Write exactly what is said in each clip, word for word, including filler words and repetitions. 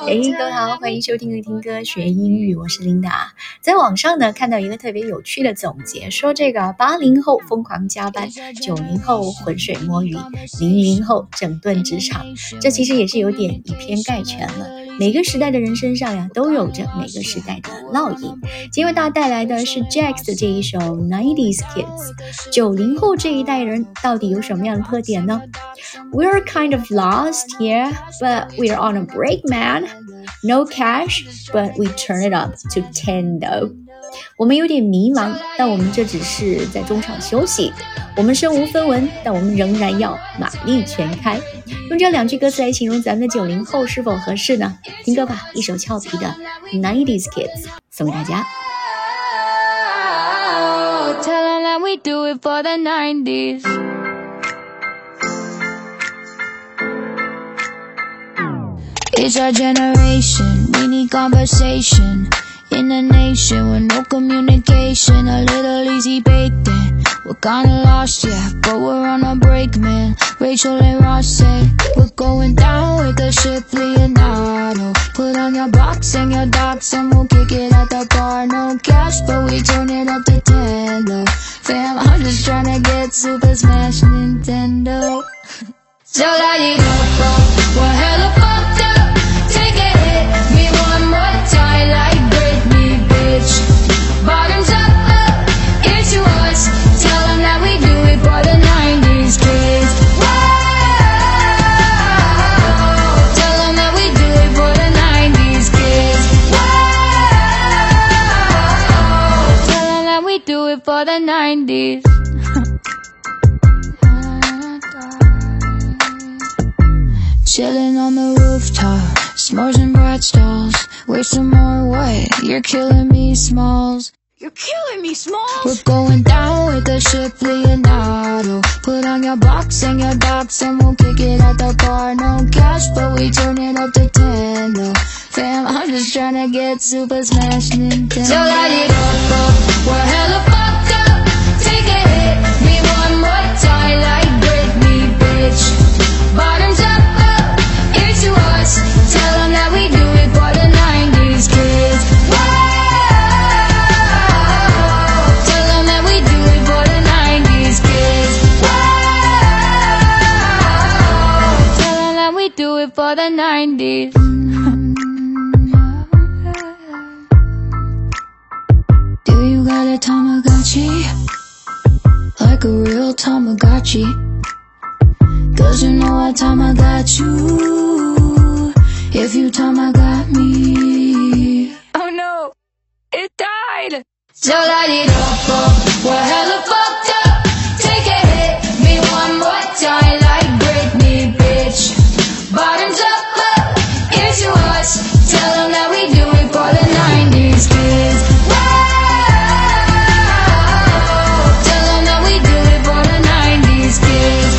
嘿，各位好，欢迎收听和听歌学英语，我是琳达。在网上呢看到一个特别有趣的总结，说这个八零后疯狂加班，九零后浑水摸鱼，零零后整顿职场。这其实也是有点以偏概全了。每个时代的人身上呀，都有着每个时代的烙印。今天为大家带来的是 Jax 的这一首 nineties Kids。九零后这一代人到底有什么样的特点呢？ We're kind of lost, yeah, but we're on a break, man. No cash, but we turn it up to ten though. 我们有点迷茫，但我们这只是在中场休息。我们身无分文，但我们仍然要马力全开。用这两句歌词来形容咱们的九零后是否合适呢？听歌吧，一首俏皮的 nineties Kids 送给大家。 Tell them that we do it for the nineties. It's our generation, we need conversation. In a nation with no communication, a little easy baiting. We're kinda lost, yeah, but we're on a break, man. Rachel and Ross said, we're going down with the ship Leonardo. Put on your box and your docs and we'll kick it at the bar. No cash, but we turn it up to ten, though. Fam, I'm just tryna get Super Smash Nintendo. So light it up, up, we're hella fucked up. Take a hit, me one more time like Britney, bitch. Bottoms up, up, it's to us. Tell them that we do it for the nineties kids. Whoa, tell them that we do it for the nineties kids. Whoa, tell them that we do it for the nineties. Chillin' on the rooftop, s'mores and bright stalls. Wait some more, what? You're killing me, Smalls. You're killing me, Smalls. We're going down with the ship Leonardo. Put on your box and your docs and we'll kick it at the bar. No cash, but we turn it up to ten, though. Fam, I'm just tryna get Super Smash Nintendo. So light it up, up, we're hella fucked up. Take a hit, me one more time like Britney, bitch. Bottoms up, up, it's to us. Tell them that we do it for the nineties kids. Whoa, tell them that we do it for the nineties kids. Whoa, tell them that we do it for the nineties. Do you got a Tamagotchi? Like a real Tamagotchi? Cause you know what time I got you. If you time I got me. Oh no, it died. So light it up, up, we're hella fucked up. Take a hit, me one more time like Britney, bitch. Bottoms up, up, it's to us. Tell them that we do it for the nineties kids. Whoa, tell them that we do it for the nineties kids.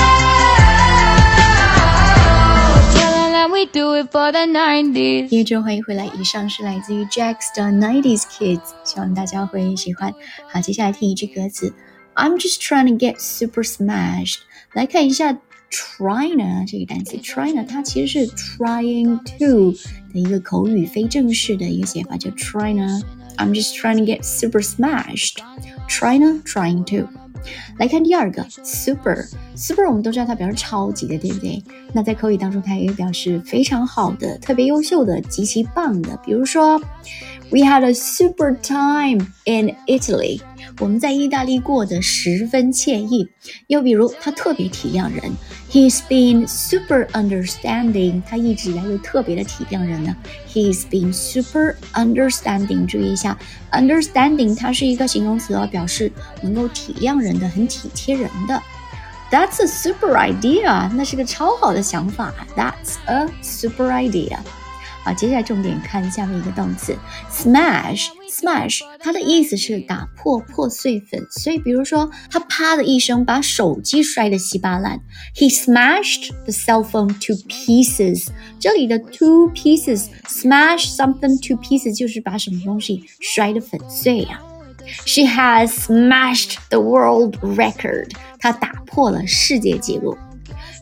Do it for the nineties. 音乐之后欢迎回来，以上是来自于 Jax 的 nineties Kids， 希望大家会喜欢。好，接下来听一句歌词 I'm just trying to get super smashed。 来看一下 try 呢这个单词， try 呢它其实是 trying to 的一个口语非正式的一个写法，叫 try 呢 I'm just trying to get super smashed。 try 呢 trying to。来看第二个 super super 我们都知道它表示超级的，对不对？那在口语当中它也表示非常好的，特别优秀的，极其棒的。比如说 We had a super time in Italy， 我们在意大利过得十分惬意。又比如他特别体谅人， He's been super understanding， 他一直以来都特别的体谅人呢。 He's been super understanding， 注意一下 understanding 它是一个形容词哦，表示能够体谅人的，很体贴人的。 That's a super idea， 那是个超好的想法。 That's a super idea。好，接下来重点看下面一个动词 smash smash 它的意思是打破、破碎、粉碎。比如说他啪的一声把手机摔得稀巴烂， He smashed the cell phone to pieces。 这里的 to pieces smash something to pieces 就是把什么东西摔得粉碎呀、啊。She has smashed the world record， 她打破了世界纪录。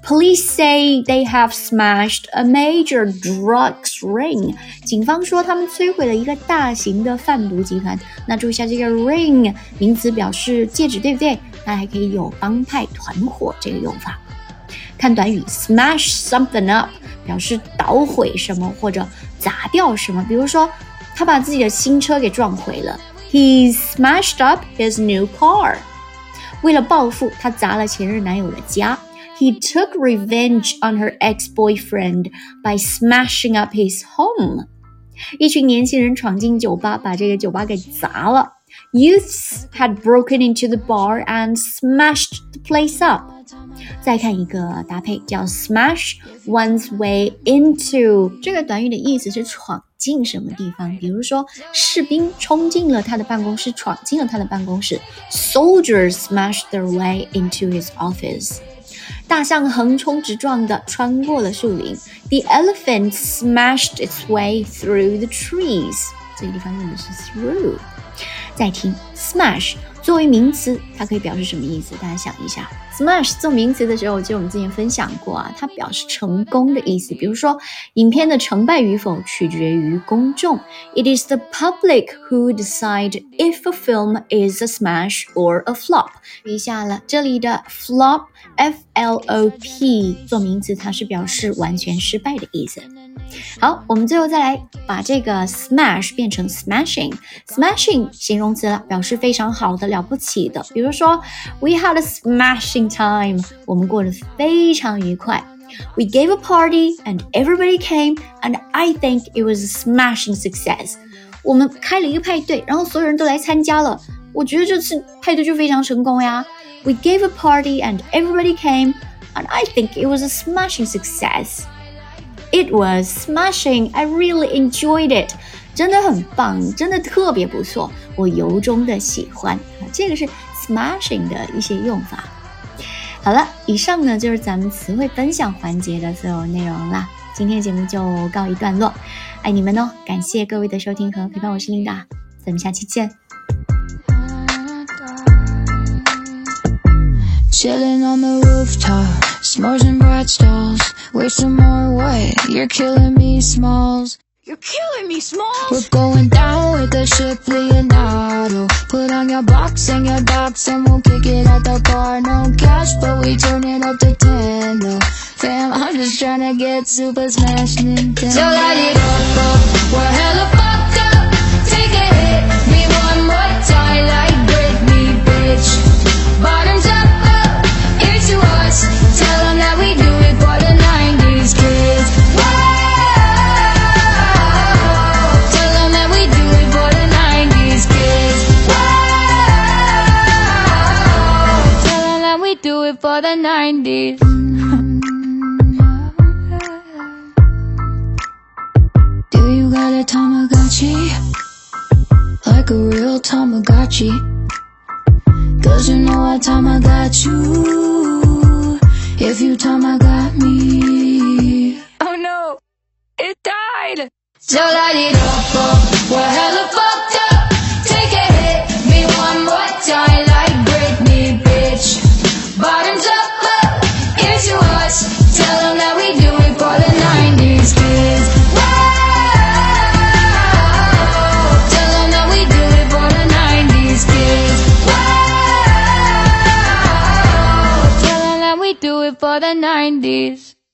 Police say they have smashed a major drugs ring. 警方说他们摧毁了一个大型的贩毒集团。那注意一下这个 ring 名词表示戒指，对不对？那还可以有帮派团伙这个用法。看短语 smash something up 表示捣毁什么或者砸掉什么，比如说他把自己的新车给撞毁了。He smashed up his new car. 为了报复，他砸了前任男友的家。He took revenge on her ex-boyfriend by smashing up his home. 一群年轻人闯进酒吧，把这个酒吧给砸了。Youths had broken into the bar and smashed the place up. 再看一个搭配叫 smash one's way into. 这个短语的意思是闯进什么地方，比如说士兵冲进了他的办公室，闯进了他的办公室。Soldiers smashed their way into his office. 大象横冲直撞地穿过了树林。The elephant smashed its way through the trees. 这个地方用的是 through。再听 smash 作为名词，它可以表示什么意思？大家想一下 ，smash 做名词的时候，我记得我们之前分享过啊，它表示成功的意思。比如说，影片的成败与否取决于公众。It is the public who decide if a film is a smash or a flop. 一下了，这里的 flop F L O P 做名词，它是表示完全失败的意思。好，我们最后再来把这个 smash 变成 smashing。smashing 形容词了，表示非常好的、了不起的。比如说 We had a smashing time. 我们过得非常愉快。We gave a party and everybody came and I think it was a smashing success. 我们开了一个派对，然后所有人都来参加了。我觉得这次派对就非常成功呀。We gave a party and everybody came and I think it was a smashing success.It was smashing. I really enjoyed it. 真的很棒，真的特别不错，我由衷的喜欢。这个是 smashing 的一些用法。好了，以上呢就是咱们词汇分享环节的所有内容啦。今天节目就告一段落，爱你们哦！感谢各位的收听和陪伴，我是琳达，咱们下期见。 Chilling on the rooftop, s'mores and bright stars. Wait some more, what? You're killing me, Smalls. You're killing me, Smalls. We're going down with the ship Leonardo. Put on your box and your docs and we'll kick it at the bar. No cash, but we turn it up to ten, though. Fam, I'm just trying to get Super Smash Nintendo. So light it up, up, we're hella fucked up. Take a hit, me one more time like Britney, bitch. Bottoms up, up, ear to us. Tell them that we do it for the nineties kids. Whoa! Tell them that we do it for the nineties kids. Whoa! Tell them that we do it for the nineties. Do you got a Tamagotchi? Like a real Tamagotchi? Cause you know what time I got you. If you time I got me. Oh no, it died. So light it up, up, we're hella fucked up. Take a hit, me one more time like Britney, bitch. Bottoms up, up, ear to us. Tell them that we do it for the nineties kids. Whoa! Tell them that we do it for the nineties kids. Whoa! Tell them that we do it for the nineties.